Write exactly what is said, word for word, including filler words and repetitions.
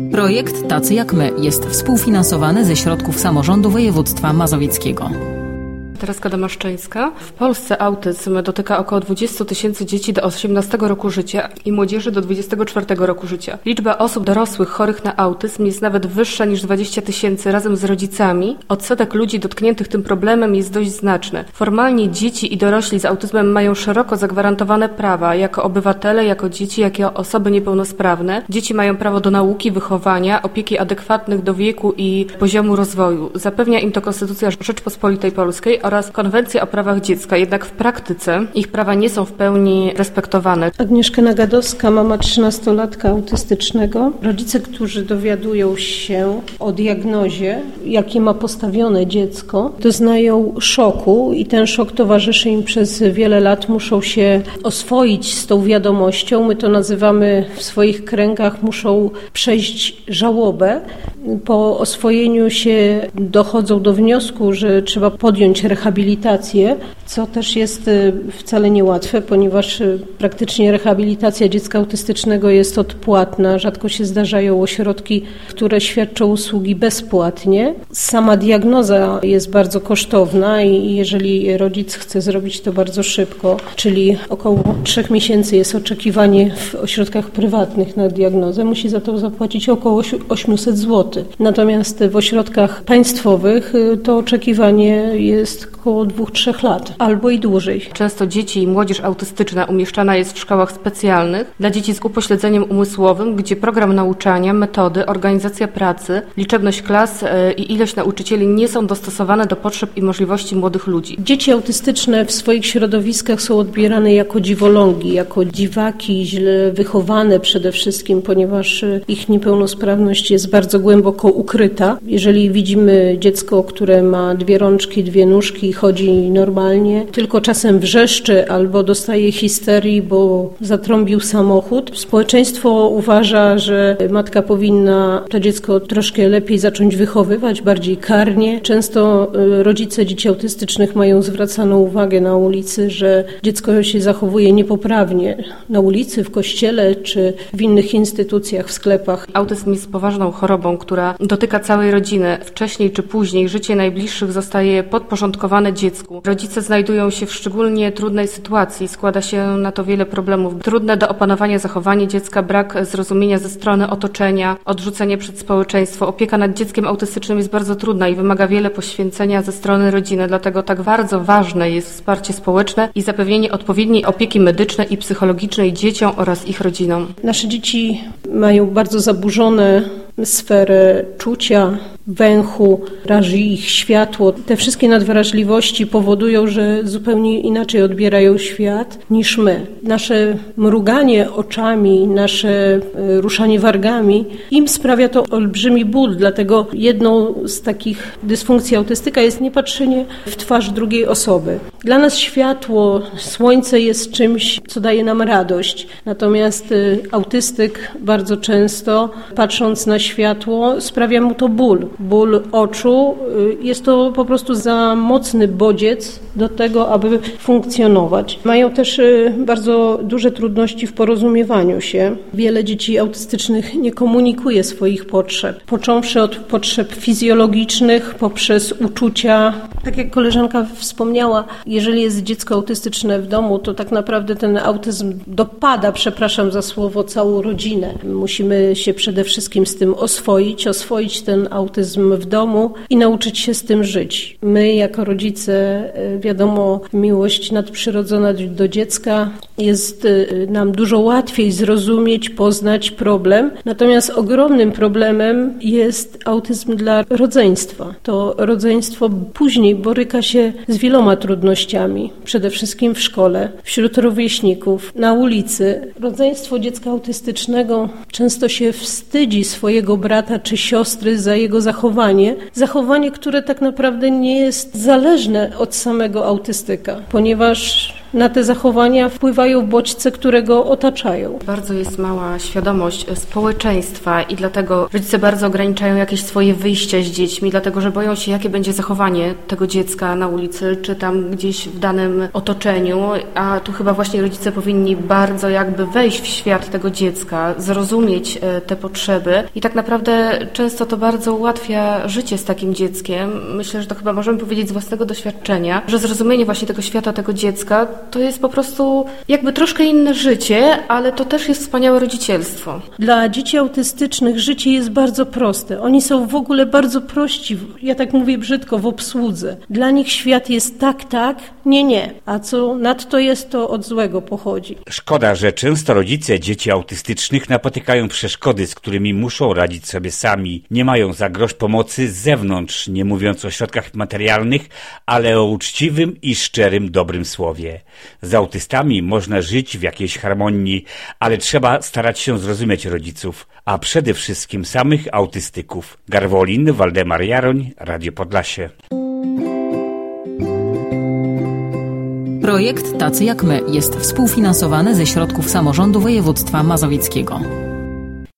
Projekt Tacy jak my jest współfinansowany ze środków samorządu województwa mazowieckiego. Tereska Damaszczyńska. W Polsce autyzm dotyka około dwadzieścia tysięcy dzieci do osiemnastego roku życia i młodzieży do dwudziestego czwartego roku życia. Liczba osób dorosłych chorych na autyzm jest nawet wyższa niż dwadzieścia tysięcy razem z rodzicami. Odsetek ludzi dotkniętych tym problemem jest dość znaczny. Formalnie dzieci i dorośli z autyzmem mają szeroko zagwarantowane prawa jako obywatele, jako dzieci, jako osoby niepełnosprawne. Dzieci mają prawo do nauki, wychowania, opieki adekwatnych do wieku i poziomu rozwoju. Zapewnia im to Konstytucja Rzeczypospolitej Polskiej oraz Konwencja o prawach dziecka, jednak w praktyce ich prawa nie są w pełni respektowane. Agnieszka Nagadowska, mama trzynastolatka autystycznego. Rodzice, którzy dowiadują się o diagnozie, jakie ma postawione dziecko, doznają szoku i ten szok towarzyszy im przez wiele lat. Muszą się oswoić z tą wiadomością. My to nazywamy w swoich kręgach, muszą przejść żałobę. Po oswojeniu się dochodzą do wniosku, że trzeba podjąć rehabilitację, co też jest wcale niełatwe, ponieważ praktycznie rehabilitacja dziecka autystycznego jest odpłatna. Rzadko się zdarzają ośrodki, które świadczą usługi bezpłatnie. Sama diagnoza jest bardzo kosztowna i jeżeli rodzic chce zrobić to bardzo szybko, czyli około trzech miesięcy jest oczekiwanie w ośrodkach prywatnych na diagnozę, musi za to zapłacić około osiemset złotych. Natomiast w ośrodkach państwowych to oczekiwanie jest około dwóch, trzech lat, albo i dłużej. Często dzieci i młodzież autystyczna umieszczana jest w szkołach specjalnych dla dzieci z upośledzeniem umysłowym, gdzie program nauczania, metody, organizacja pracy, liczebność klas i ilość nauczycieli nie są dostosowane do potrzeb i możliwości młodych ludzi. Dzieci autystyczne w swoich środowiskach są odbierane jako dziwolągi, jako dziwaki, źle wychowane przede wszystkim, ponieważ ich niepełnosprawność jest bardzo głęboko ukryta. Jeżeli widzimy dziecko, które ma dwie rączki, dwie nóżki i chodzi normalnie, tylko czasem wrzeszczy albo dostaje histerii, bo zatrąbił samochód. Społeczeństwo uważa, że matka powinna to dziecko troszkę lepiej zacząć wychowywać, bardziej karnie. Często rodzice dzieci autystycznych mają zwracaną uwagę na ulicy, że dziecko się zachowuje niepoprawnie na ulicy, w kościele czy w innych instytucjach, w sklepach. Autyzm jest poważną chorobą, która dotyka całej rodziny. Wcześniej czy później życie najbliższych zostaje podporządkowane dziecku. Rodzice znajdują się w szczególnie trudnej sytuacji. Składa się na to wiele problemów. Trudne do opanowania zachowanie dziecka, brak zrozumienia ze strony otoczenia, odrzucenie przez społeczeństwo. Opieka nad dzieckiem autystycznym jest bardzo trudna i wymaga wiele poświęcenia ze strony rodziny. Dlatego tak bardzo ważne jest wsparcie społeczne i zapewnienie odpowiedniej opieki medycznej i psychologicznej dzieciom oraz ich rodzinom. Nasze dzieci mają bardzo zaburzone sferę czucia, węchu, raży ich światło. Te wszystkie nadwrażliwości powodują, że zupełnie inaczej odbierają świat niż my. Nasze mruganie oczami, nasze ruszanie wargami, im sprawia to olbrzymi ból. Dlatego jedną z takich dysfunkcji autystyka jest niepatrzenie w twarz drugiej osoby. Dla nas światło, słońce jest czymś, co daje nam radość. Natomiast autystyk bardzo często, patrząc na światło, sprawia mu to ból. Ból oczu. Jest to po prostu za mocny bodziec do tego, aby funkcjonować. Mają też bardzo duże trudności w porozumiewaniu się. Wiele dzieci autystycznych nie komunikuje swoich potrzeb. Począwszy od potrzeb fizjologicznych, poprzez uczucia. Tak jak koleżanka wspomniała, jeżeli jest dziecko autystyczne w domu, to tak naprawdę ten autyzm dopada, przepraszam za słowo, całą rodzinę. Musimy się przede wszystkim z tym oswoić, oswoić ten autyzm w domu i nauczyć się z tym żyć. My jako rodzice, wiadomo, miłość nadprzyrodzona do dziecka jest nam dużo łatwiej zrozumieć, poznać problem. Natomiast ogromnym problemem jest autyzm dla rodzeństwa. To rodzeństwo później boryka się z wieloma trudnościami. Przede wszystkim w szkole, wśród rówieśników, na ulicy. Rodzeństwo dziecka autystycznego często się wstydzi swojego brata czy siostry za jego zachowanie. Zachowanie, które tak naprawdę nie jest zależne od samego autystyka, ponieważ na te zachowania wpływają bodźce, które go otaczają. Bardzo jest mała świadomość społeczeństwa i dlatego rodzice bardzo ograniczają jakieś swoje wyjścia z dziećmi, dlatego że boją się, jakie będzie zachowanie tego dziecka na ulicy, czy tam gdzieś w danym otoczeniu, a tu chyba właśnie rodzice powinni bardzo jakby wejść w świat tego dziecka, zrozumieć te potrzeby i tak naprawdę często to bardzo ułatwia życie z takim dzieckiem. Myślę, że to chyba możemy powiedzieć z własnego doświadczenia, że zrozumienie właśnie tego świata, tego dziecka to jest po prostu jakby troszkę inne życie, ale to też jest wspaniałe rodzicielstwo. Dla dzieci autystycznych życie jest bardzo proste. Oni są w ogóle bardzo prości, ja tak mówię brzydko, w obsłudze. Dla nich świat jest tak, tak, nie, nie. A co nadto jest, to od złego pochodzi. Szkoda, że często rodzice dzieci autystycznych napotykają przeszkody, z którymi muszą radzić sobie sami. Nie mają za grosz pomocy z zewnątrz, nie mówiąc o środkach materialnych, ale o uczciwym i szczerym, dobrym słowie. Z autystami można żyć w jakiejś harmonii, ale trzeba starać się zrozumieć rodziców, a przede wszystkim samych autystyków. Garwolin, Waldemar Jaroń, Radio Podlasie. Projekt Tacy jak my jest współfinansowany ze środków samorządu województwa mazowieckiego.